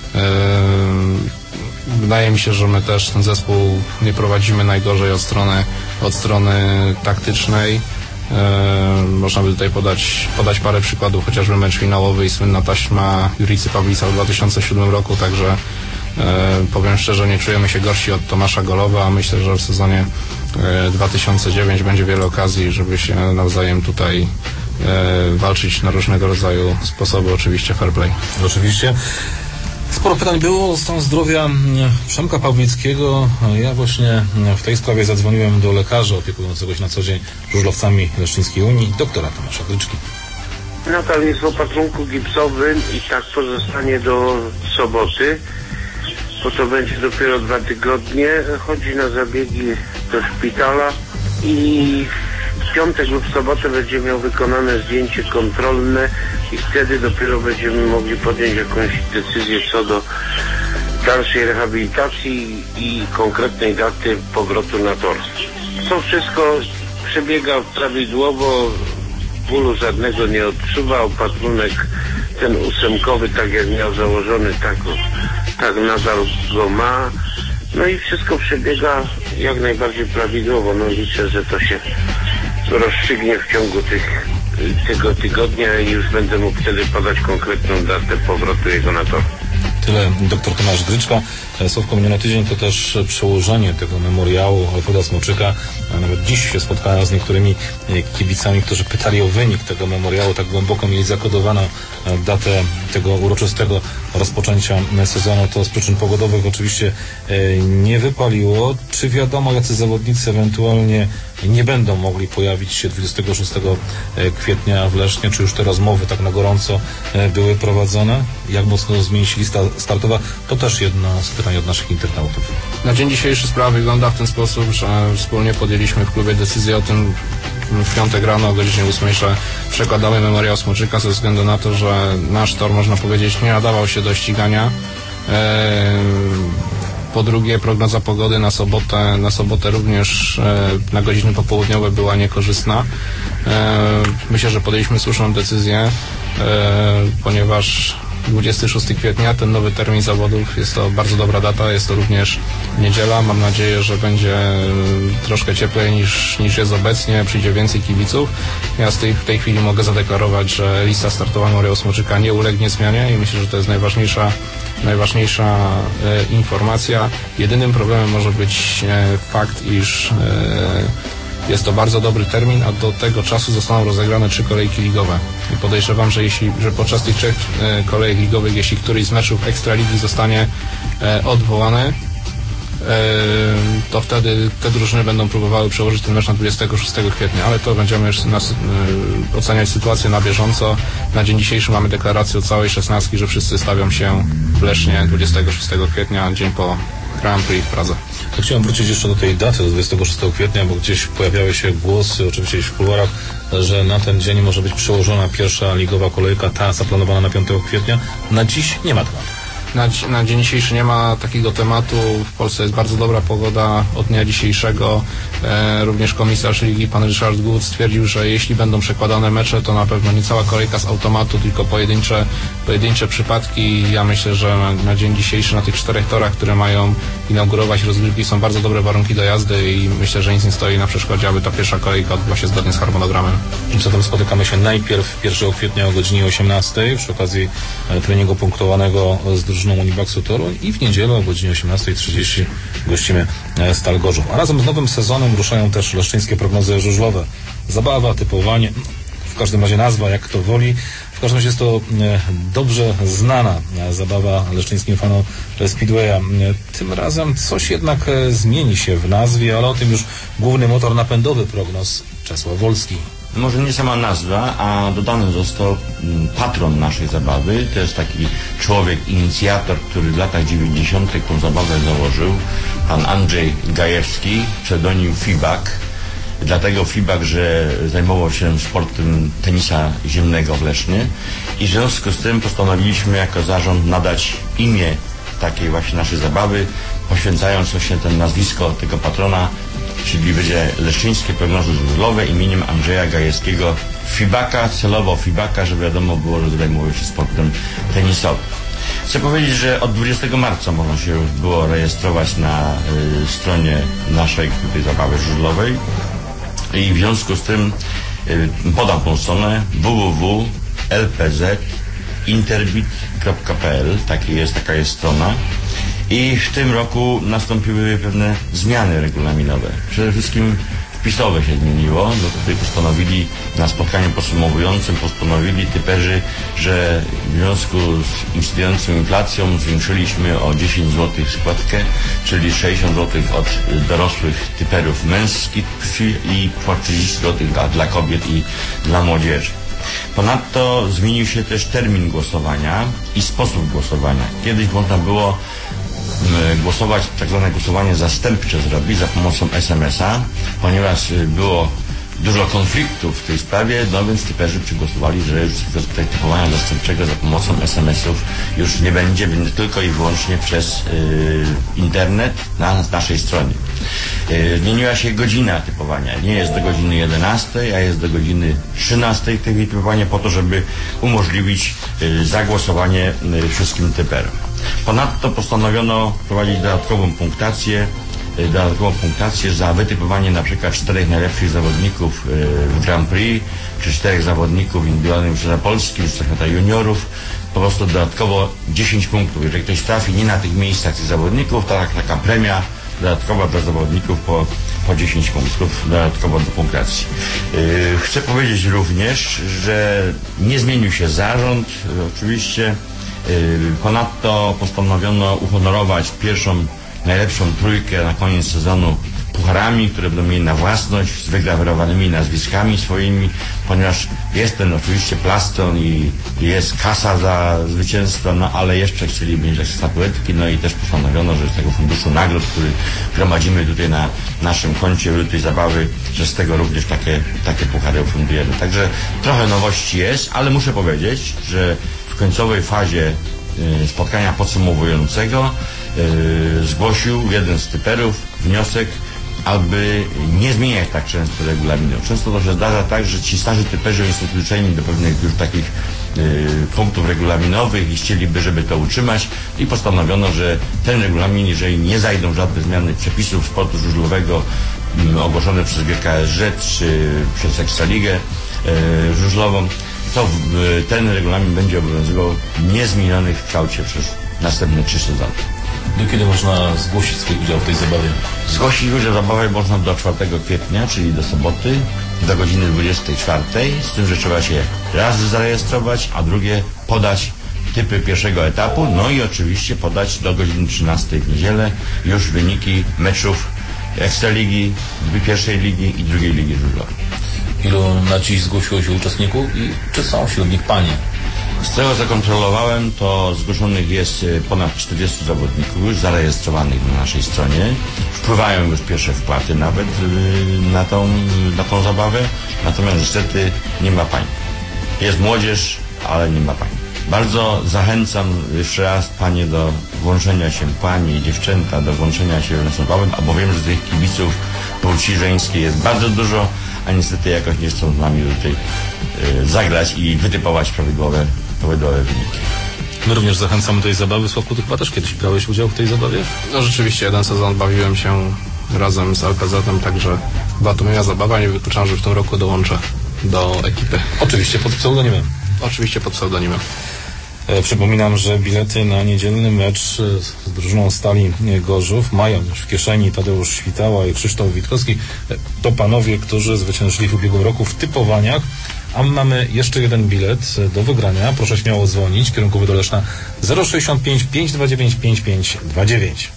Wydaje mi się, że my też ten zespół nie prowadzimy najgorzej od strony taktycznej. Można by tutaj podać parę przykładów, chociażby mecz finałowy i słynna taśma Juricy Pawlica w 2007 roku, także powiem szczerze, nie czujemy się gorsi od Tomasza Golowa, a myślę, że w sezonie 2009 będzie wiele okazji, żeby się nawzajem tutaj walczyć na różnego rodzaju sposoby, oczywiście fair play. Oczywiście. Sporo pytań było o stan zdrowia Przemka Pawlickiego. Ja właśnie w tej sprawie zadzwoniłem do lekarza opiekującego się na co dzień żużlowcami Leszczyńskiej Unii, doktora Tomasza Gryczki. Natal jest w opatrunku gipsowym i tak pozostanie do soboty, bo to będzie dopiero 2 tygodnie. Chodzi na zabiegi do szpitala i w piątek lub w sobotę będzie miał wykonane zdjęcie kontrolne i wtedy dopiero będziemy mogli podjąć jakąś decyzję co do dalszej rehabilitacji i konkretnej daty powrotu na tor. To wszystko przebiega prawidłowo, bólu żadnego nie odczuwa, opatrunek ten 8, tak jak miał założony, tak nadal go ma. No i wszystko przebiega jak najbardziej prawidłowo. No liczę, że to się rozstrzygnie w ciągu tego tygodnia i już będę mógł wtedy podać konkretną datę powrotu jego na tor. Tyle dr Tomasz Gryczka. Słówko mnie na tydzień to też przełożenie tego memoriału Alfreda Smoczyka. Nawet dziś się spotkałem z niektórymi kibicami, którzy pytali o wynik tego memoriału. Tak głęboko mieli zakodowaną datę tego uroczystego rozpoczęcia sezonu. To z przyczyn pogodowych oczywiście nie wypaliło. Czy wiadomo, jacy zawodnicy ewentualnie nie będą mogli pojawić się 26 kwietnia w Lesznie? Czy już te rozmowy tak na gorąco były prowadzone? Jak mocno zmieni się lista startowa? To też jedno z pytań od naszych internautów. Na dzień dzisiejszy sprawa wygląda w ten sposób, że wspólnie podjęliśmy w klubie decyzję o tym w piątek rano o godzinie 8, że przekładamy memoriał Smoczyka ze względu na to, że nasz tor, można powiedzieć, nie nadawał się do ścigania. Po drugie, prognoza pogody na sobotę również na godziny popołudniowe była niekorzystna. Myślę, że podjęliśmy słuszną decyzję, ponieważ 26 kwietnia, ten nowy termin zawodów, jest to bardzo dobra data, jest to również niedziela. Mam nadzieję, że będzie troszkę cieplej niż jest obecnie, przyjdzie więcej kibiców. Ja w tej chwili mogę zadeklarować, że lista startowa Memoriału Smoczyka nie ulegnie zmianie i myślę, że to jest najważniejsza informacja. Jedynym problemem może być fakt, iż jest to bardzo dobry termin, a do tego czasu zostaną rozegrane 3 kolejki ligowe. I podejrzewam, że podczas tych 3 kolejek ligowych, jeśli któryś z meczów Ekstraligi zostanie odwołany, to wtedy te drużyny będą próbowały przełożyć ten mecz na 26 kwietnia, ale to będziemy już oceniać sytuację na bieżąco. Na dzień dzisiejszy mamy deklarację od całej 16, że wszyscy stawią się w Lesznie 26 kwietnia, dzień po Grand Prix w Pradze. To chciałem wrócić jeszcze do tej daty, do 26 kwietnia, bo gdzieś pojawiały się głosy, oczywiście w kuluarach, że na ten dzień może być przełożona pierwsza ligowa kolejka, ta zaplanowana na 5 kwietnia. Na dziś nie ma tematu. Na dzień dzisiejszy nie ma takiego tematu. W Polsce jest bardzo dobra pogoda od dnia dzisiejszego. Również komisarz ligi, pan Ryszard Gut, stwierdził, że jeśli będą przekładane mecze, to na pewno nie cała kolejka z automatu, tylko pojedyncze przypadki. Ja myślę, że na dzień dzisiejszy na tych 4 torach, które mają inaugurować rozgrywki, są bardzo dobre warunki do jazdy i myślę, że nic nie stoi na przeszkodzie, aby ta pierwsza kolejka odbyła się zgodnie z harmonogramem. Zatem spotykamy się najpierw 1 kwietnia o godzinie 18 przy okazji treningu punktowanego z drużyną Unibaxu Toruń i w niedzielę o godzinie 18:30 gościmy Stal Gorzów. A razem z nowym sezonem ruszają też leszczyńskie prognozy żużlowe. Zabawa, typowanie, w każdym razie nazwa, jak kto woli. W każdym razie jest to dobrze znana zabawa leszczyńskim fanom Speedwaya. Tym razem coś jednak zmieni się w nazwie, ale o tym już główny motor napędowy prognoz Czesław Wolski. Może nie sama nazwa, a dodany został patron naszej zabawy. To jest taki człowiek, inicjator, który w latach 90. tą zabawę założył. Pan Andrzej Gajewski, pseudonim Fibak. Dlatego Fibak, że zajmował się sportem tenisa ziemnego w Lesznie. I w związku z tym postanowiliśmy jako zarząd nadać imię takiej właśnie naszej zabawy, poświęcając właśnie ten nazwisko tego patrona czyli będzie Leszczyńskie Prognozy Żużlowe imieniem Andrzeja Gajewskiego Fibaka, celowo Fibaka, żeby wiadomo było, że zajmuje się sportem tenisowym. Chcę powiedzieć, że od 20 marca można się już było rejestrować na stronie naszej tutaj zabawy żużlowej i w związku z tym podam tą stronę www.lpzinterbit.pl, taka jest strona. I w tym roku nastąpiły pewne zmiany regulaminowe. Przede wszystkim wpisowe się zmieniło. No tutaj postanowili, na spotkaniu podsumowującym postanowili że w związku z istniejącą inflacją zwiększyliśmy o 10 zł składkę, czyli 60 zł od dorosłych typerów męskich i po 30 zł dla kobiet i dla młodzieży. Ponadto zmienił się też termin głosowania i sposób głosowania. Kiedyś można było głosować, tak zwane głosowanie zastępcze zrobić za pomocą SMS-a, ponieważ było dużo konfliktów w tej sprawie, no więc typerzy przygłosowali, że już tego typowania zastępczego za pomocą SMS-ów już nie będzie tylko i wyłącznie przez internet na naszej stronie. Zmieniła się godzina typowania. Nie jest do godziny 11, a jest do godziny 13 typowanie po to, żeby umożliwić zagłosowanie wszystkim typerom. Ponadto postanowiono wprowadzić dodatkową punktację za wytypowanie na przykład 4 najlepszych zawodników w Grand Prix, czy 4 zawodników indywidualnych mistrzostwa Polski, mistrzostwa juniorów. Po prostu dodatkowo 10 punktów. Jeżeli ktoś trafi nie na tych miejscach tych zawodników, to taka premia dodatkowa dla zawodników po 10 punktów dodatkowo do punktacji. Chcę powiedzieć również, że nie zmienił się zarząd. Oczywiście ponadto postanowiono uhonorować pierwszą najlepszą trójkę na koniec sezonu pucharami, które będą mieli na własność z wygrawirowanymi nazwiskami swoimi, ponieważ jest ten oczywiście plaston i jest kasa za zwycięstwo, no ale jeszcze chcieli mieć statuetki, no i też postanowiono, że z tego funduszu nagród, który gromadzimy tutaj na naszym koncie tej zabawy, że z tego również takie puchary ufundujemy. Także trochę nowości jest, ale muszę powiedzieć, że w końcowej fazie spotkania podsumowującego zgłosił jeden z typerów wniosek, aby nie zmieniać tak często regulaminu. Często to się zdarza tak, że ci starzy typerzy są przyzwyczajeni do pewnych już takich punktów regulaminowych i chcieliby, żeby to utrzymać i postanowiono, że ten regulamin, jeżeli nie zajdą żadne zmiany przepisów sportu żużlowego ogłoszone przez GKSZ czy przez Ekstraligę żużlową, to ten regulamin będzie obowiązywał niezmieniony w kształcie przez następne 3 sezony. Do kiedy można zgłosić swój udział w tej zabawie? Zgłosić udział w zabawie można do 4 kwietnia, czyli do soboty, do godziny 24, z tym, że trzeba się raz zarejestrować, a drugie podać typy pierwszego etapu, no i oczywiście podać do godziny 13 w niedzielę już wyniki meczów Ekstraligi, pierwszej ligi i drugiej ligi żużlowej. Ilu na dziś zgłosiło się uczestników i czy są wśród nich panie? Z tego co kontrolowałem, to zgłoszonych jest ponad 40 zawodników już zarejestrowanych na naszej stronie. Wpływają już pierwsze wpłaty nawet na tą zabawę, natomiast niestety nie ma pań. Jest młodzież, ale nie ma pań. Bardzo zachęcam jeszcze raz panie do włączenia się, panie i dziewczęta do włączenia się w naszą zabawę, bo wiem, że tych kibiców płci żeńskiej jest bardzo dużo, a niestety jakoś nie chcą z nami tutaj zagrać i wytypować prawidłowe wyniki. My również zachęcamy do tej zabawy. Sławku, ty chyba też kiedyś brałeś udział w tej zabawie? No rzeczywiście, jeden sezon bawiłem się razem z LPZ-em, także była to miła zabawa, nie wykluczam, że w tym roku dołączę do ekipy. Oczywiście pod pseudonimem. Oczywiście pod pseudonimem. Przypominam, że bilety na niedzielny mecz z drużyną Stali Gorzów mają już w kieszeni Tadeusz Świtała i Krzysztof Witkowski. To panowie, którzy zwyciężyli w ubiegłym roku w typowaniach. A mamy jeszcze jeden bilet do wygrania. Proszę śmiało dzwonić. Kierunkowy do Leszna 065 529 5529.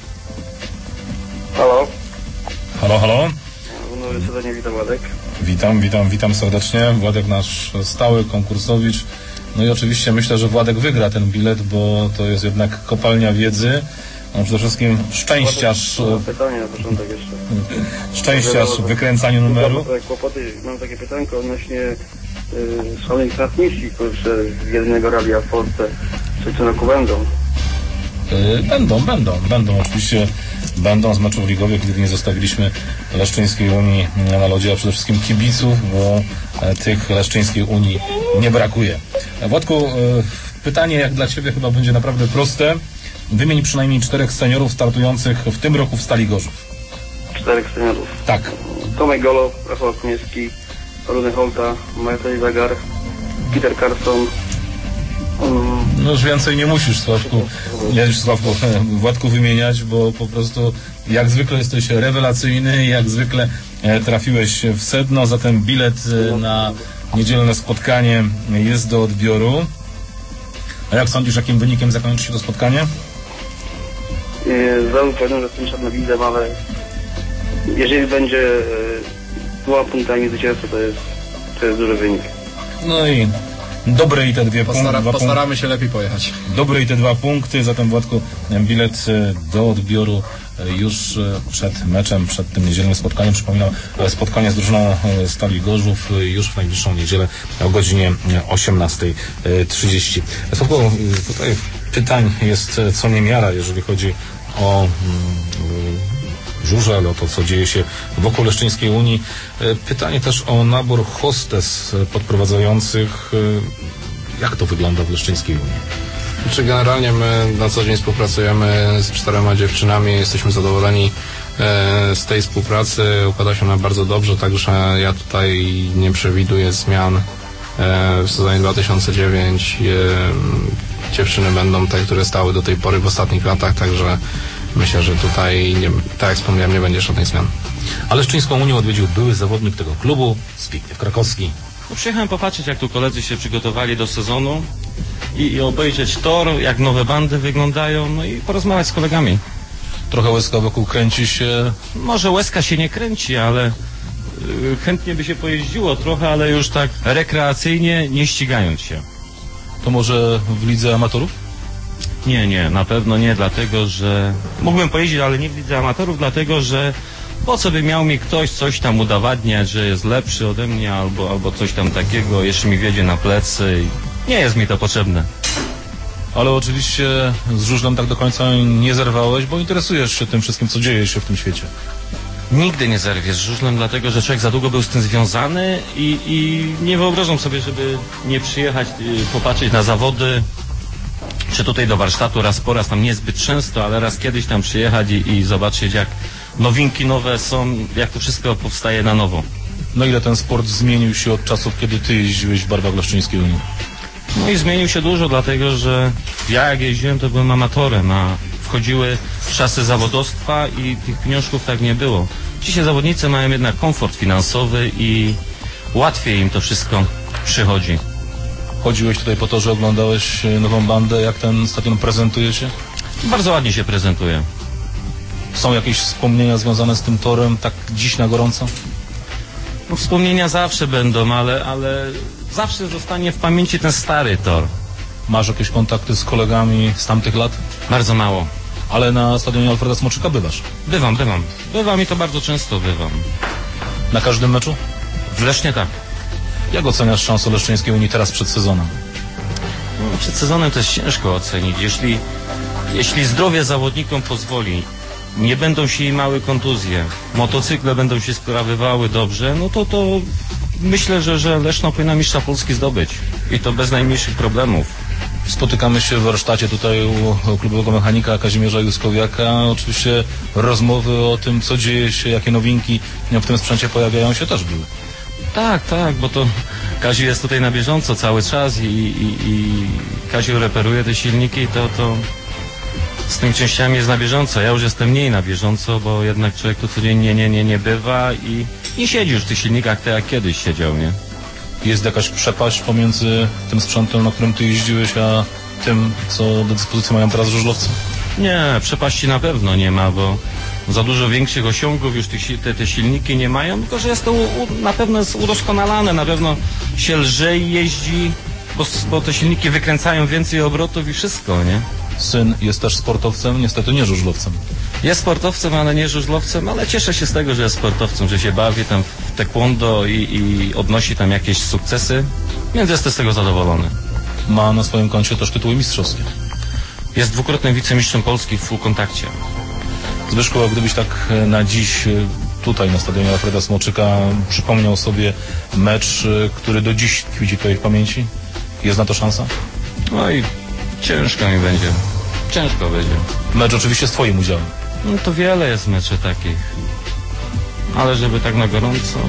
Halo. Halo, halo. Nowy sezonie, witam Władek. Witam serdecznie. Władek nasz stały konkursowicz. No i oczywiście myślę, że Władek wygra ten bilet, bo to jest jednak kopalnia wiedzy. No przede wszystkim szczęściarz. Pytanie na początek jeszcze. Szczęściarz w wykręcaniu numeru. Kłopoty, mam takie pytanko odnośnie szalonych transmisji, kurczę, z jedynego radia w Polsce. Czy co roku będą? Będą oczywiście. będą z meczów ligowych, gdy nie zostawiliśmy Leszczyńskiej Unii na lodzie, a przede wszystkim kibiców, bo tych Leszczyńskiej Unii nie brakuje. Władku, pytanie jak dla Ciebie chyba będzie naprawdę proste. Wymień przynajmniej 4 seniorów startujących w tym roku w Stali Gorzów. 4 seniorów. Tak. Tomek Golow, Rafał Koniecki, Rudy Holta, Matej Zagar, Peter Carson. No już więcej nie musisz, Władku, wymieniać, bo po prostu jak zwykle jesteś rewelacyjny, jak zwykle trafiłeś w sedno, zatem bilet na niedzielne spotkanie jest do odbioru. A jak sądzisz, jakim wynikiem zakończy się to spotkanie? Znowu powiedziałem, że jestem czarnowidzem, ale jeżeli będzie 2 punktami zwycięstwa, to jest duży wynik. No i dobre i te 2 punkty. Postaramy się lepiej pojechać. Dobre i te 2 punkty, zatem Władku, bilet do odbioru już przed meczem, przed tym niedzielnym spotkaniem. Przypominam, spotkanie z drużyną Stali Gorzów już w najbliższą niedzielę o godzinie 18:30. Tutaj pytań jest co niemiara, jeżeli chodzi o żużel, o to, co dzieje się wokół Leszczyńskiej Unii. Pytanie też o nabór hostes podprowadzających. Jak to wygląda w Leszczyńskiej Unii? Czy generalnie my na co dzień współpracujemy z 4 dziewczynami, jesteśmy zadowoleni z tej współpracy, układa się ona bardzo dobrze, także ja tutaj nie przewiduję zmian w sezonie 2009. Dziewczyny będą te, które stały do tej pory w ostatnich latach, także myślę, że tutaj, tak jak wspomniałem, nie będzie żadnych zmian. A Leszczyńską Unię odwiedził były zawodnik tego klubu, Zbigniew Krakowski. No, przyjechałem popatrzeć, jak tu koledzy się przygotowali do sezonu i obejrzeć tor, jak nowe bandy wyglądają, no i porozmawiać z kolegami. Trochę łezka wokół kręci się? Może łezka się nie kręci, ale chętnie by się pojeździło trochę, ale już tak rekreacyjnie, nie ścigając się. To może w lidze amatorów? Nie, na pewno nie, dlatego że mógłbym pojeździć, ale nie w lidze amatorów, dlatego że po co by miał mi ktoś coś tam udowadniać, że jest lepszy ode mnie albo coś tam takiego, jeszcze mi wiedzie na plecy. Nie jest mi to potrzebne. Ale oczywiście z żużlem tak do końca nie zerwałeś, bo interesujesz się tym wszystkim, co dzieje się w tym świecie. Nigdy nie zerwiesz z żużlem, dlatego że człowiek za długo był z tym związany i nie wyobrażam sobie, żeby nie przyjechać, popatrzeć na zawody, czy tutaj do warsztatu raz po raz, tam niezbyt często, ale raz kiedyś tam przyjechać i zobaczyć, jak nowinki nowe są, jak to wszystko powstaje na nowo. No ile ten sport zmienił się od czasów, kiedy ty jeździłeś w barwach Leszczyńskiej Unii? No i zmienił się dużo, dlatego że ja jak jeździłem, to byłem amatorem, a wchodziły czasy zawodowstwa i tych pieniążków tak nie było. Dzisiaj zawodnicy mają jednak komfort finansowy i łatwiej im to wszystko przychodzi. Chodziłeś tutaj po to, że oglądałeś nową bandę, jak ten stadion prezentuje się? Bardzo ładnie się prezentuje. Są jakieś wspomnienia związane z tym torem, tak dziś na gorąco? No, wspomnienia zawsze będą, ale zawsze zostanie w pamięci ten stary tor. Masz jakieś kontakty z kolegami z tamtych lat? Bardzo mało. Ale na stadionie Alfreda Smoczyka bywasz? Bywam. Bywam i to bardzo często bywam. Na każdym meczu? W Lesznie tak. Jak oceniasz szansę Leszczyńskiej Unii teraz przed sezonem? No, przed sezonem to jest ciężko ocenić. Jeśli zdrowie zawodnikom pozwoli, nie będą się im małe kontuzje, motocykle będą się sprawywały dobrze, no to myślę, że Leszno powinna mistrza Polski zdobyć. I to bez najmniejszych problemów. Spotykamy się w warsztacie tutaj u klubowego mechanika Kazimierza Juskowiaka. Oczywiście rozmowy o tym, co dzieje się, jakie nowinki w tym sprzęcie pojawiają się, też były. Tak, bo to Kaziu jest tutaj na bieżąco cały czas i Kaziu reperuje te silniki, to z tymi częściami jest na bieżąco. Ja już jestem mniej na bieżąco, bo jednak człowiek tu codziennie nie bywa i nie siedzi już w tych silnikach tak jak kiedyś siedział, nie? Jest jakaś przepaść pomiędzy tym sprzętem, na którym ty jeździłeś, a tym, co do dyspozycji mają teraz żużlowcy? Nie, przepaści na pewno nie ma, bo za dużo większych osiągów już te silniki nie mają, tylko że jest to na pewno jest udoskonalane, na pewno się lżej jeździ, bo te silniki wykręcają więcej obrotów i wszystko, nie? Syn jest też sportowcem, niestety nie żużlowcem. Jest sportowcem, ale nie żużlowcem, ale cieszę się z tego, że jest sportowcem, że się bawi tam w taekwondo i odnosi tam jakieś sukcesy, więc jestem z tego zadowolony. Ma na swoim koncie też tytuły mistrzowskie. Jest dwukrotnym wicemistrzem Polski w full kontakcie. Zbyszku, a gdybyś tak na dziś tutaj na stadionie Alfreda Smoczyka przypomniał sobie mecz, który do dziś tkwi ci tutaj w pamięci? Jest na to szansa? No i ciężko mi będzie. Ciężko będzie. Mecz oczywiście z twoim udziałem. No to wiele jest meczy takich. Ale żeby tak na gorąco...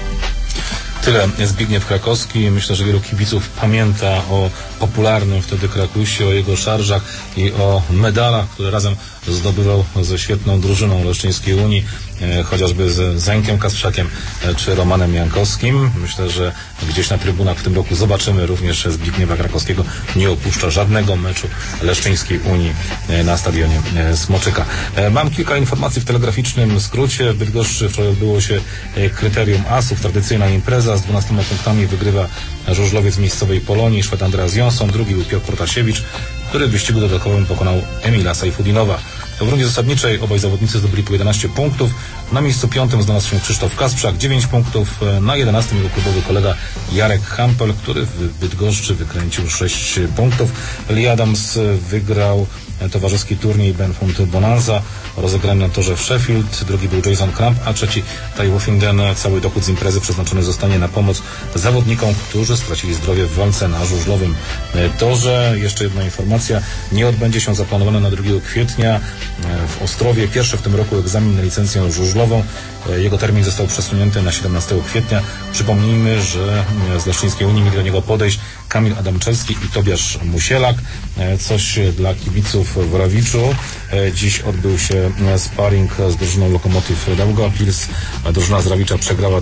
Tyle Zbigniew Krakowski. Myślę, że wielu kibiców pamięta o popularnym wtedy Krakusie, o jego szarżach i o medalach, które razem zdobywał ze świetną drużyną Leszczyńskiej Unii, chociażby z Zenkiem Kasprzakiem czy Romanem Jankowskim. Myślę, że gdzieś na trybunach w tym roku zobaczymy również Zbigniewa Krakowskiego. Nie opuszcza żadnego meczu Leszczyńskiej Unii na stadionie Smoczyka. Mam kilka informacji w telegraficznym skrócie. W Bydgoszczy wczoraj odbyło się kryterium asów, tradycyjna impreza. Z 12 punktami wygrywa żużlowiec miejscowej Polonii, Szwed Andreas Jonsson. Drugi był Piotr Protasiewicz, który w wyścigu dodatkowym pokonał Emila Sajfudinowa. W rundzie zasadniczej obaj zawodnicy zdobyli po 11 punktów. Na miejscu 5 znalazł się Krzysztof Kasprzak, 9 punktów. Na 11 jego klubowy kolega Jarek Hampel, który w Bydgoszczy wykręcił 6 punktów. Lee Adams wygrał towarzyski turniej Benfund Bonanza rozegrany na torze w Sheffield. Drugi był Jason Cramp, a trzeci Ty Woffington. Cały dochód z imprezy przeznaczony zostanie na pomoc zawodnikom, którzy stracili zdrowie w walce na żużlowym torze. Jeszcze jedna informacja. Nie odbędzie się zaplanowany na 2 kwietnia w Ostrowie pierwszy w tym roku egzamin na licencję żużlową. Jego termin został przesunięty na 17 kwietnia. Przypomnijmy, że z Leszczyńskiej Unii mieli do niego podejść Kamil Adamczewski i Tobiasz Musielak. Coś dla kibiców w Rawiczu. Dziś odbył się sparring z drużyną Lokomotiv Daugavpils. Drużyna z Rawicza przegrała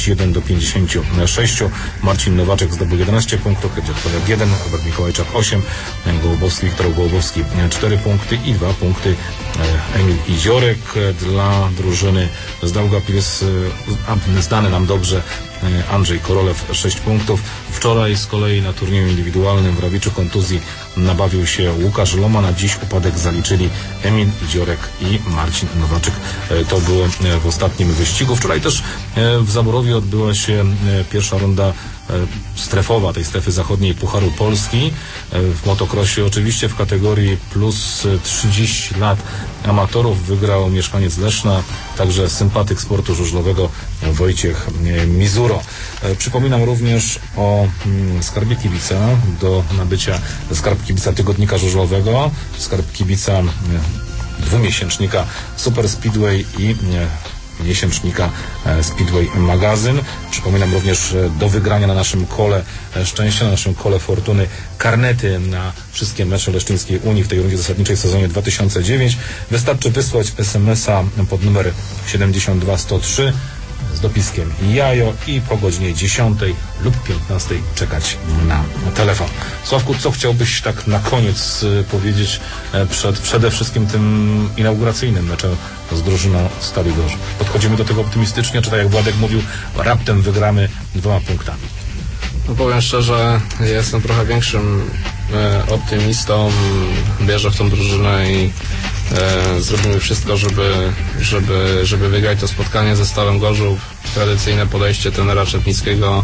31-56. Marcin Nowaczek zdobył 11 punktów, Kędziak 1, Robert Mikołajczak 8, Wiktor Gołobowski 4 punkty i 2 punkty Emil Iziorek. Dla drużyny z Daugavpils znany nam dobrze Andrzej Korolew 6 punktów. Wczoraj z kolei na turnieju indywidualnym w Rawiczu kontuzji nabawił się Łukasz Loma. Na dziś upadek zaliczyli Emil Iziorek i Marcin Nowaczek. To było w ostatnim wyścigu. Wczoraj też w Zaborowie odbyła się pierwsza runda strefowa tej strefy zachodniej Pucharu Polski w motocrossie. Oczywiście w kategorii plus 30 lat amatorów wygrał mieszkaniec Leszna, także sympatyk sportu żużlowego Wojciech Mizuro. Przypominam również o skarbie kibica do nabycia skarb kibica tygodnika żużlowego, skarb kibica dwumiesięcznika Super Speedway i miesięcznika Speedway Magazyn. Przypominam również do wygrania na naszym kole szczęścia, na naszym kole fortuny karnety na wszystkie mecze Leszczyńskiej Unii w tej rundzie zasadniczej w sezonie 2009. Wystarczy wysłać SMS-a pod numer 72103 z dopiskiem jajo i po godzinie 10 lub 15 czekać na telefon. Sławku, co chciałbyś tak na koniec powiedzieć przede wszystkim tym inauguracyjnym meczem z drużyną Stali Gorzów? Podchodzimy do tego optymistycznie, czy tak jak Władek mówił, raptem wygramy 2 punktami? No powiem szczerze, jestem trochę większym optymistą, wierzę w tą drużynę i zrobimy wszystko, żeby wygrać to spotkanie ze Stalą Gorzów. Tradycyjne podejście trenera Czepnickiego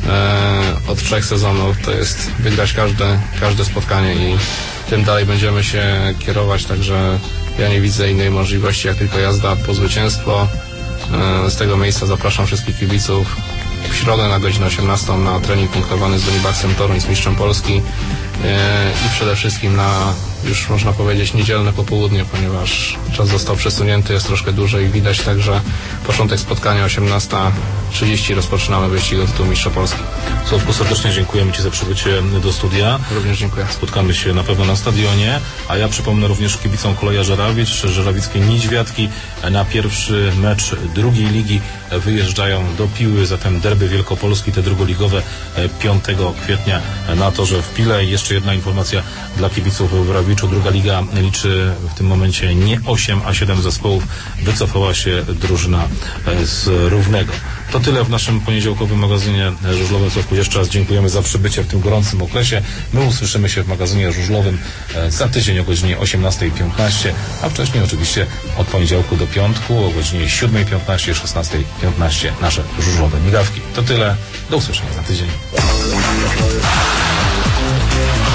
od 3 sezonów to jest wygrać każde spotkanie i tym dalej będziemy się kierować, także ja nie widzę innej możliwości jak tylko jazda po zwycięstwo. Z tego miejsca zapraszam wszystkich kibiców w środę na godzinę 18 na trening punktowany z Unibaxem Toruń, z mistrzem Polski i przede wszystkim na, już można powiedzieć, niedzielne popołudnie, ponieważ czas został przesunięty, jest troszkę dłużej. Widać także początek spotkania 18:30 rozpoczynamy wyścig o tytuł mistrza Polski. Sławku, serdecznie dziękujemy Ci za przybycie do studia. Również dziękuję. Spotkamy się na pewno na stadionie, a ja przypomnę również kibicom Koleja Żerawicz, żerawickie Niedźwiadki na pierwszy mecz drugiej ligi wyjeżdżają do Piły, zatem derby wielkopolski, te drugoligowe 5 kwietnia na torze w Pile. Jeszcze jedna informacja dla kibiców w Rawiczu. Druga liga liczy w tym momencie nie 8, a 7 zespołów. Wycofała się drużyna z Równego. To tyle w naszym poniedziałkowym magazynie żużlowym. Sławku, jeszcze raz dziękujemy za przybycie w tym gorącym okresie. My usłyszymy się w magazynie żużlowym za tydzień o godzinie 18:15, a wcześniej oczywiście od poniedziałku do piątku o godzinie 7:15, 16:15 nasze żużlowe migawki. To tyle. Do usłyszenia za tydzień.